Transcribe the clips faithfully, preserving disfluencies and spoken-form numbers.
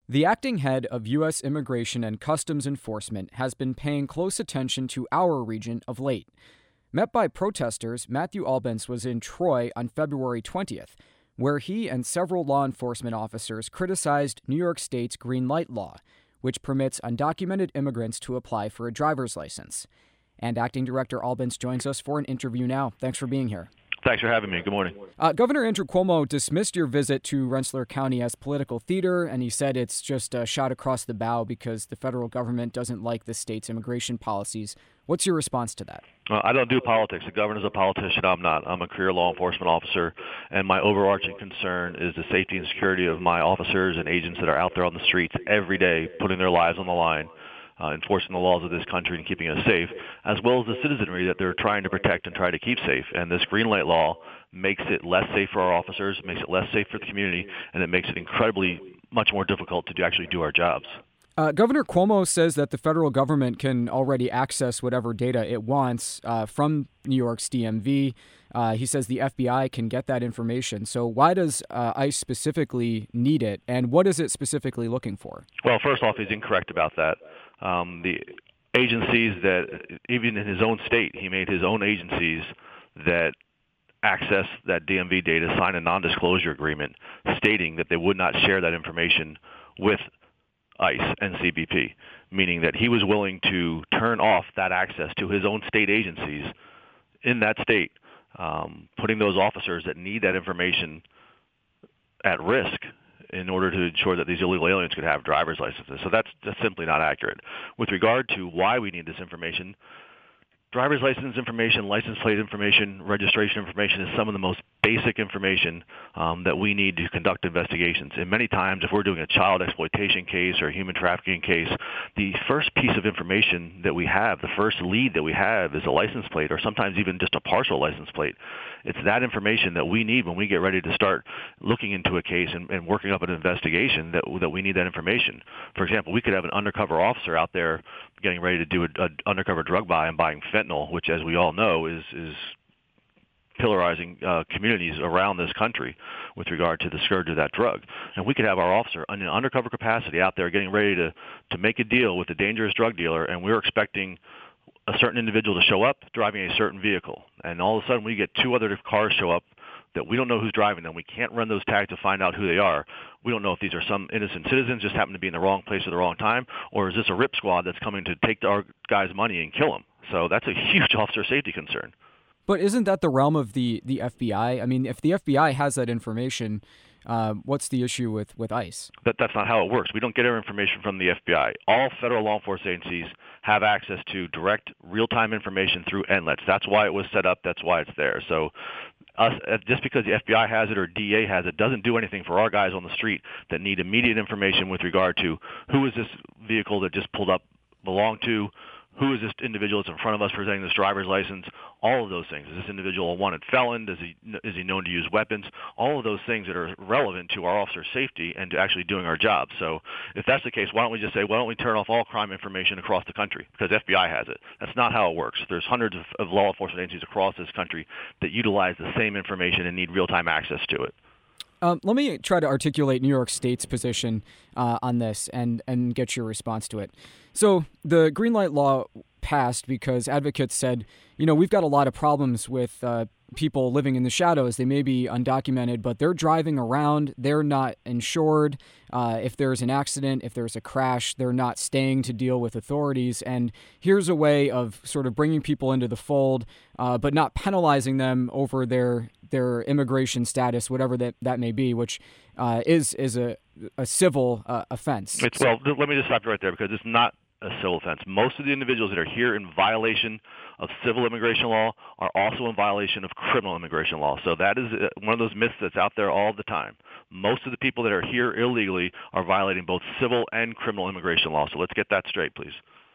The acting head of U S Immigration and Customs Enforcement has been paying close attention to our region of late. Met by protesters, Matthew Albence was in Troy on February twentieth, where he and several law enforcement officers criticized New York State's green light law, which permits undocumented immigrants to apply for a driver's license. And Acting Director Albence joins us for an interview now. Thanks for being here. Thanks for having me. Good morning. Uh, Governor Andrew Cuomo dismissed your visit to Rensselaer County as political theater, and he said it's just a shot across the bow because the federal government doesn't like the state's immigration policies. What's your response to that? Uh, I don't do politics. The governor's a politician. I'm not. I'm a career law enforcement officer, and my overarching concern is the safety and security of my officers and agents that are out there on the streets every day putting their lives on the line. Uh, enforcing the laws of this country and keeping us safe, as well as the citizenry that they're trying to protect and try to keep safe. And this green light law makes it less safe for our officers, makes it less safe for the community, and it makes it incredibly much more difficult to do, actually do our jobs. Uh, Governor Cuomo says that the federal government can already access whatever data it wants uh, from New York's D M V. Uh, he says the F B I can get that information. So why does uh, ICE specifically need it, and what is it specifically looking for? Well, first off, he's incorrect about that. Um, the agencies that, even in his own state, he made his own agencies that access that D M V data sign a non-disclosure agreement stating that they would not share that information with ICE and C B P, meaning that he was willing to turn off that access to his own state agencies in that state, um, putting those officers that need that information at risk in order to ensure that these illegal aliens could have driver's licenses. So that's just simply not accurate. With regard to why we need this information, driver's license information, license plate information, registration information is some of the most basic information um, that we need to conduct investigations. And many times, if we're doing a child exploitation case or a human trafficking case, the first piece of information that we have, the first lead that we have is a license plate, or sometimes even just a partial license plate. It's that information that we need when we get ready to start looking into a case and, and working up an investigation that, that we need that information. For example, we could have an undercover officer out there getting ready to do an undercover drug buy and buying fentanyl, which, as we all know, is is pillarizing uh, communities around this country with regard to the scourge of that drug. And we could have our officer in an undercover capacity out there getting ready to, to make a deal with a dangerous drug dealer, and we're expecting a certain individual to show up driving a certain vehicle. And all of a sudden we get two other cars show up that we don't know who's driving them. We can't run those tags to find out who they are. We don't know if these are some innocent citizens just happen to be in the wrong place at the wrong time, or is this a rip squad that's coming to take our guy's money and kill him? So that's a huge officer safety concern. But isn't that the realm of the, the F B I? I mean, if the F B I has that information, uh, what's the issue with, with ICE? But that's not how it works. We don't get our information from the F B I. All federal law enforcement agencies have access to direct real-time information through N L E Ts. That's why it was set up. That's why it's there. So us, just because the F B I has it or D A has it doesn't do anything for our guys on the street that need immediate information with regard to who is this vehicle that just pulled up belong to, who is this individual that's in front of us presenting this driver's license, all of those things. Is this individual a wanted felon? Does he, is he known to use weapons? All of those things that are relevant to our officer safety and to actually doing our job. So if that's the case, why don't we just say, why don't we turn off all crime information across the country? Because F B I has it. That's not how it works. There's hundreds of, of law enforcement agencies across this country that utilize the same information and need real-time access to it. Um, let me try to articulate New York State's position uh, on this and, and get your response to it. So the green light law passed because advocates said, you know, we've got a lot of problems with uh, people living in the shadows. They may be undocumented, but they're driving around. They're not insured. Uh, if there's an accident, if there's a crash, they're not staying to deal with authorities. And here's a way of sort of bringing people into the fold, uh, but not penalizing them over their their immigration status, whatever that, that may be, which uh, is is a, a civil uh, offense. It's, well, let me just stop you right there because it's not a civil offense. Most of the individuals that are here in violation of civil immigration law are also in violation of criminal immigration law. So that is one of those myths that's out there all the time. Most of the people that are here illegally are violating both civil and criminal immigration law. So let's get that straight, please.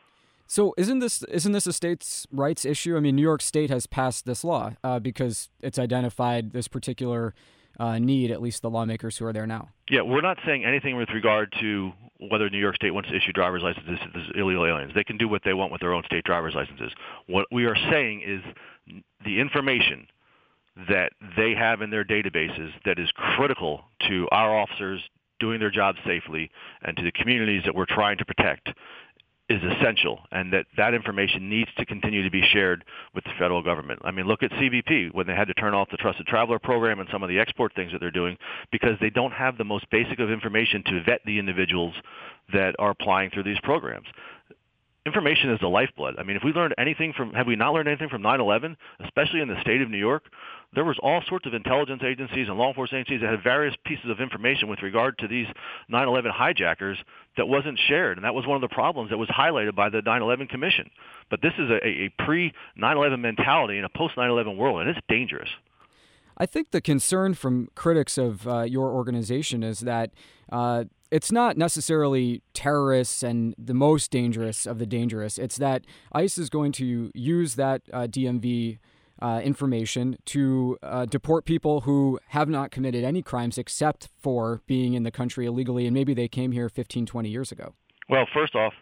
So isn't this isn't this a states' rights issue? I mean, New York State has passed this law uh, because it's identified this particular uh, need, at least the lawmakers who are there now. Yeah, we're not saying anything with regard to whether New York State wants to issue driver's licenses to illegal aliens. They can do what they want with their own state driver's licenses. What we are saying is the information that they have in their databases that is critical to our officers doing their jobs safely and to the communities that we're trying to protect is essential, and that that information needs to continue to be shared with the federal government. I mean, look at C B P when they had to turn off the Trusted Traveler program and some of the export things that they're doing because they don't have the most basic of information to vet the individuals that are applying through these programs. Information is the lifeblood. I mean, if we learned anything from, have we not learned anything from nine eleven, especially in the state of New York? There was all sorts of intelligence agencies and law enforcement agencies that had various pieces of information with regard to these nine eleven hijackers that wasn't shared, and that was one of the problems that was highlighted by the nine eleven Commission. But this is a, a pre nine eleven mentality in a post nine eleven world, and it's dangerous. I think the concern from critics of uh, your organization is that uh, it's not necessarily terrorists and the most dangerous of the dangerous. It's that ICE is going to use that uh, D M V uh, information to uh, deport people who have not committed any crimes except for being in the country illegally, and maybe they came here fifteen, twenty years ago. Well, first off,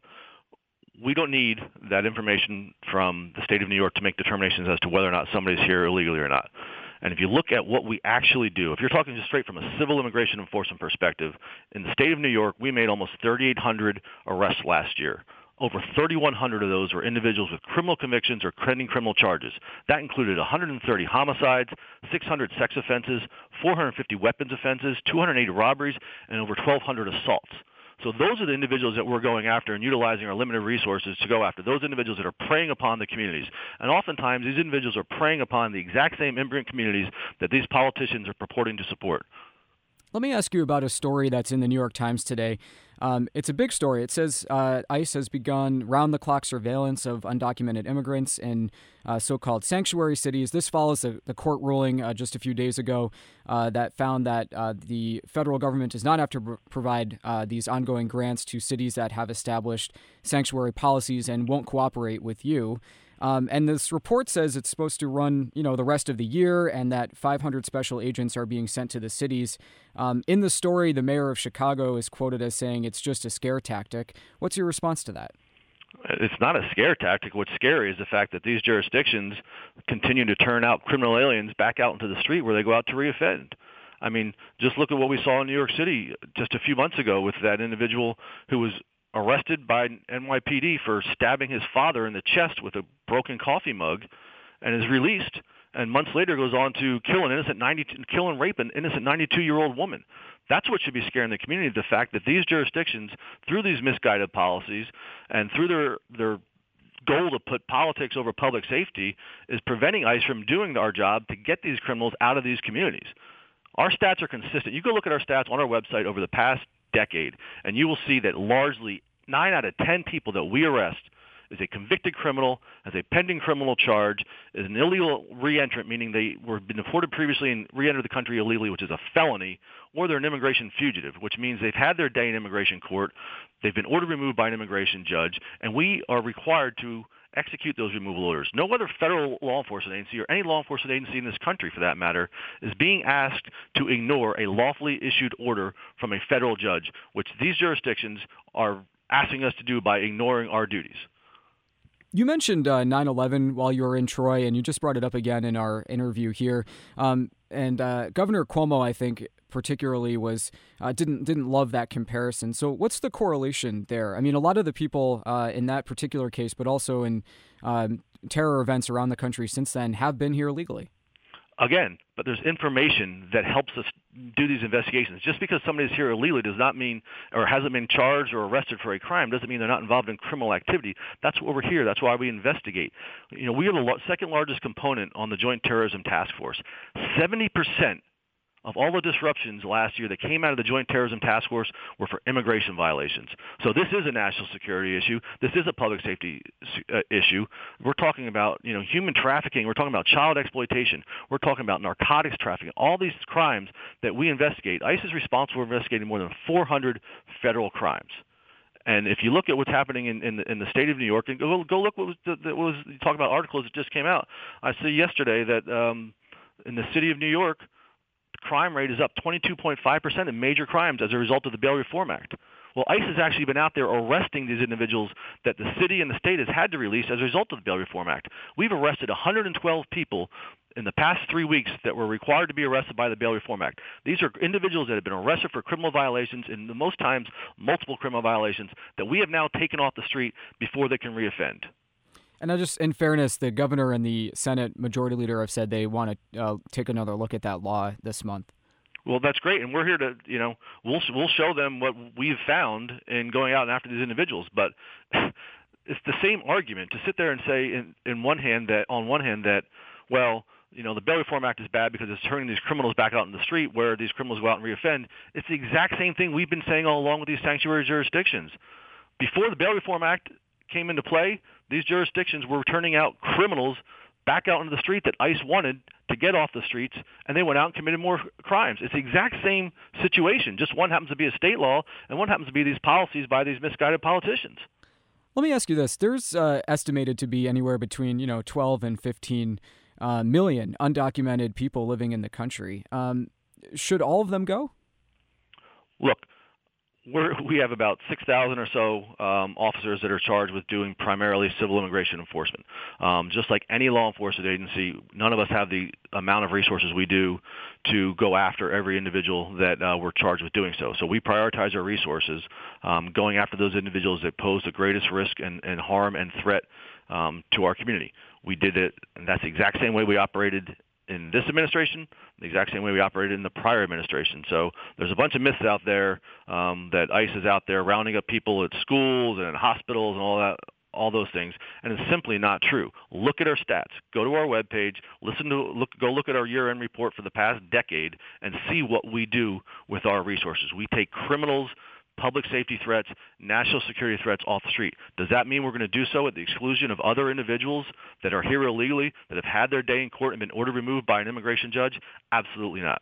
we don't need that information from the state of New York to make determinations as to whether or not somebody's here illegally or not. And if you look at what we actually do, if you're talking just straight from a civil immigration enforcement perspective, in the state of New York, we made almost thirty-eight hundred arrests last year. Over thirty-one hundred of those were individuals with criminal convictions or pending criminal charges. That included one hundred thirty homicides, six hundred sex offenses, four hundred fifty weapons offenses, two hundred eighty robberies, and over twelve hundred assaults. So those are the individuals that we're going after and utilizing our limited resources to go after, those individuals that are preying upon the communities. And oftentimes these individuals are preying upon the exact same immigrant communities that these politicians are purporting to support. Let me ask you about a story that's in the New York Times today. Um, it's a big story. It says uh, ICE has begun round-the-clock surveillance of undocumented immigrants in uh, so-called sanctuary cities. This follows the, the court ruling uh, just a few days ago uh, that found that uh, the federal government does not have to pr- provide uh, these ongoing grants to cities that have established sanctuary policies and won't cooperate with you. Um, and this report says it's supposed to run, you know, the rest of the year, and that five hundred special agents are being sent to the cities. Um, in the story, the mayor of Chicago is quoted as saying it's just a scare tactic. What's your response to that? It's not a scare tactic. What's scary is the fact that these jurisdictions continue to turn out criminal aliens back out into the street where they go out to reoffend. I mean, just look at what we saw in New York City just a few months ago with that individual who was arrested by N Y P D for stabbing his father in the chest with a broken coffee mug, and is released. And months later goes on to kill an innocent ninety, kill and rape an innocent ninety-two-year-old woman. That's what should be scaring the community: the fact that these jurisdictions, through these misguided policies and through their their goal to put politics over public safety, is preventing ICE from doing our job to get these criminals out of these communities. Our stats are consistent. You go look at our stats on our website over the past decade, and you will see that largely nine out of ten people that we arrest is a convicted criminal, has a pending criminal charge, is an illegal reentrant, meaning they were been deported previously and re-entered the country illegally, which is a felony, or they're an immigration fugitive, which means they've had their day in immigration court, they've been ordered removed by an immigration judge, and we are required to execute those removal orders. No other federal law enforcement agency, or any law enforcement agency in this country for that matter, is being asked to ignore a lawfully issued order from a federal judge, which these jurisdictions are asking us to do by ignoring our duties. You mentioned uh, nine eleven while you were in Troy, and you just brought it up again in our interview here. Um, and uh, Governor Cuomo, I think, particularly was uh, didn't didn't love that comparison. So what's the correlation there? I mean, a lot of the people uh, in that particular case, but also in um, terror events around the country since then, have been here legally. Again, but there's information that helps us do these investigations. Just because somebody's here illegally does not mean, or hasn't been charged or arrested for a crime, doesn't mean they're not involved in criminal activity. That's what we're here. That's why we investigate. You know, we are the lo- second largest component on the Joint Terrorism Task Force. seventy percent of all the disruptions last year that came out of the Joint Terrorism Task Force were for immigration violations. So this is a national security issue. This is a public safety uh, issue. We're talking about, you know, human trafficking. We're talking about child exploitation. We're talking about narcotics trafficking. All these crimes that we investigate. ICE is responsible for investigating more than four hundred federal crimes. And if you look at what's happening in, in, the, in the state of New York, and go, go look what was, the, that was you talk about articles that just came out. I see yesterday that um, in the city of New York, crime rate is up twenty-two point five percent in major crimes as a result of the Bail Reform Act. Well, ICE has actually been out there arresting these individuals that the city and the state has had to release as a result of the Bail Reform Act. We've arrested one hundred twelve people in the past three weeks that were required to be arrested by the Bail Reform Act. These are individuals that have been arrested for criminal violations, and most times multiple criminal violations, that we have now taken off the street before they can reoffend. And I just, in fairness, the governor and the Senate Majority Leader have said they want to uh, take another look at that law this month. Well, that's great, and we're here to, you know, we'll we'll show them what we've found in going out and after these individuals. But it's the same argument to sit there and say, in, in one hand that on one hand that, well, you know, the Bail Reform Act is bad because it's turning these criminals back out in the street where these criminals go out and reoffend. It's the exact same thing we've been saying all along with these sanctuary jurisdictions. Before the Bail Reform Act came into play, these jurisdictions were turning out criminals back out into the street that ICE wanted to get off the streets, and they went out and committed more crimes. It's the exact same situation. Just one happens to be a state law, and one happens to be these policies by these misguided politicians. Let me ask you this. There's uh, estimated to be anywhere between, you know, twelve and fifteen uh, million undocumented people living in the country. Um, should all of them go? Look, we're, we have about six thousand or so um, officers that are charged with doing primarily civil immigration enforcement. Um, just like any law enforcement agency, none of us have the amount of resources we do to go after every individual that uh, we're charged with doing so. So we prioritize our resources um, going after those individuals that pose the greatest risk and, and harm and threat um, to our community. We did it, and that's the exact same way we operated in this administration, the exact same way we operated in the prior administration. So there's a bunch of myths out there um, that ICE is out there rounding up people at schools and hospitals and all that, all those things, and it's simply not true. Look at our stats. Go to our webpage, listen to look, go look at our year-end report for the past decade, and see what we do with our resources. We take criminals, public safety threats, national security threats off the street. Does that mean we're going to do so at the exclusion of other individuals that are here illegally, that have had their day in court and been ordered removed by an immigration judge? Absolutely not.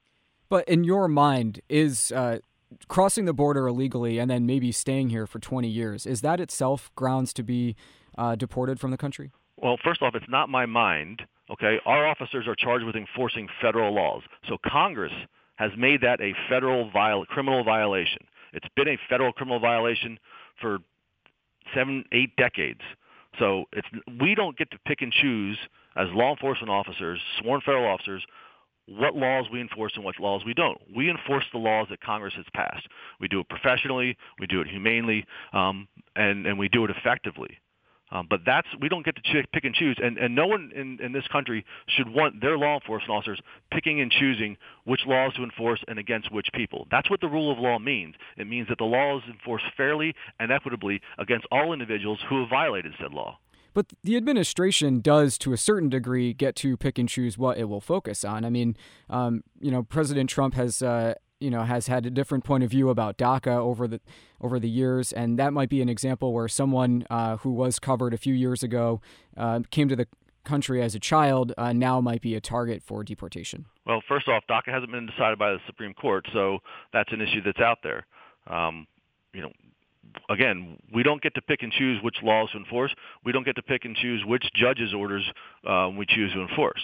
But in your mind, is uh, crossing the border illegally and then maybe staying here for twenty years, is that itself grounds to be uh, deported from the country? Well, first off, it's not my mind. Okay, our officers are charged with enforcing federal laws. So Congress has made that a federal viol- criminal violation. It's been a federal criminal violation for seven, eight decades. So it's we don't get to pick and choose as law enforcement officers, sworn federal officers, what laws we enforce and what laws we don't. We enforce the laws that Congress has passed. We do it professionally, we do it humanely, um, and, and we do it effectively. Um, but that's we don't get to ch- pick and choose, and, and no one in, in this country should want their law enforcement officers picking and choosing which laws to enforce and against which people. That's what the rule of law means. It means that the law is enforced fairly and equitably against all individuals who have violated said law. But the administration does, to a certain degree, get to pick and choose what it will focus on. I mean, um, you know, President Trump has uh, you know, has had a different point of view about DACA over the over the years, and that might be an example where someone uh, who was covered a few years ago uh, came to the country as a child uh, now might be a target for deportation. Well, first off, DACA hasn't been decided by the Supreme Court, so that's an issue that's out there. Um, you know, again, we don't get to pick and choose which laws to enforce. We don't get to pick and choose which judges' orders uh, we choose to enforce.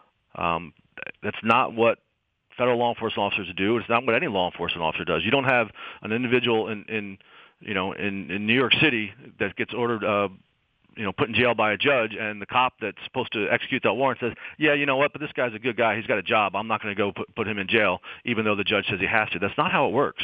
Um, that's not what federal law enforcement officers do. It's not what any law enforcement officer does. You don't have an individual in, in you know, in, in New York City that gets ordered, uh, you know, put in jail by a judge, and the cop that's supposed to execute that warrant says, yeah, you know what, but this guy's a good guy. He's got a job. I'm not going to go put, put him in jail, even though the judge says he has to. That's not how it works.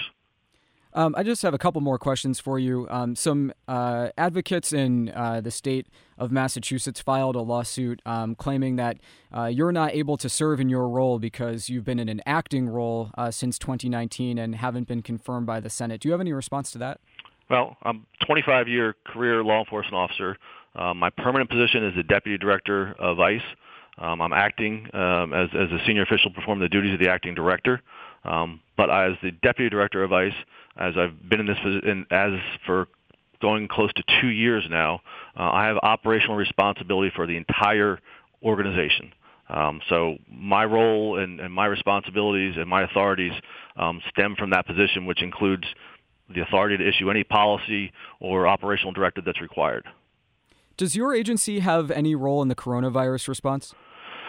Um, I just have a couple more questions for you. Um, some uh, advocates in uh, the state of Massachusetts filed a lawsuit um, claiming that uh, you're not able to serve in your role because you've been in an acting role uh, since twenty nineteen and haven't been confirmed by the Senate. Do you have any response to that? Well, I'm a twenty-five year career law enforcement officer. Uh, my permanent position is the Deputy Director of ICE. Um, I'm acting um, as, as a senior official performing the duties of the acting director. Um, but as the Deputy Director of ICE, as I've been in this position as for going close to two years now, uh, I have operational responsibility for the entire organization. Um, so my role and, and my responsibilities and my authorities um, stem from that position, which includes the authority to issue any policy or operational directive that's required. Does your agency have any role in the coronavirus response?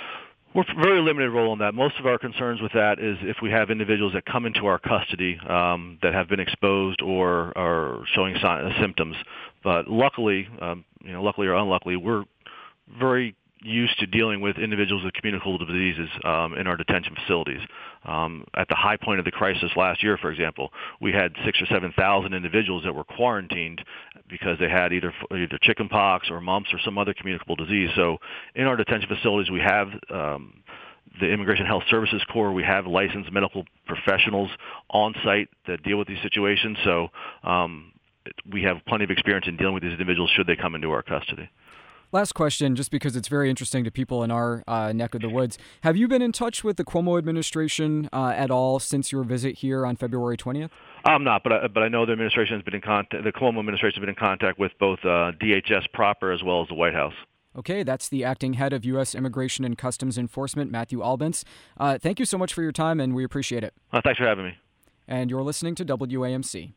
We're very limited role in that. Most of our concerns with that is if we have individuals that come into our custody um, that have been exposed or are showing sign, symptoms. But luckily, um, you know, luckily or unluckily, we're very used to dealing with individuals with communicable diseases um, in our detention facilities. Um, at the high point of the crisis last year, for example, we had six or seven thousand individuals that were quarantined because they had either either chickenpox or mumps or some other communicable disease. So, in our detention facilities, we have um, the Immigration Health Services Corps. We have licensed medical professionals on site that deal with these situations. So, um, we have plenty of experience in dealing with these individuals should they come into our custody. Last question, just because it's very interesting to people in our uh, neck of the woods. Have you been in touch with the Cuomo administration uh, at all since your visit here on February twentieth? I'm not, but I, but I know the administration has been in contact. The Cuomo administration has been in contact with both uh, D H S proper as well as the White House. Okay, that's the acting head of U S Immigration and Customs Enforcement, Matthew Albence. Uh, thank you so much for your time, and we appreciate it. Uh, thanks for having me. And you're listening to W A M C.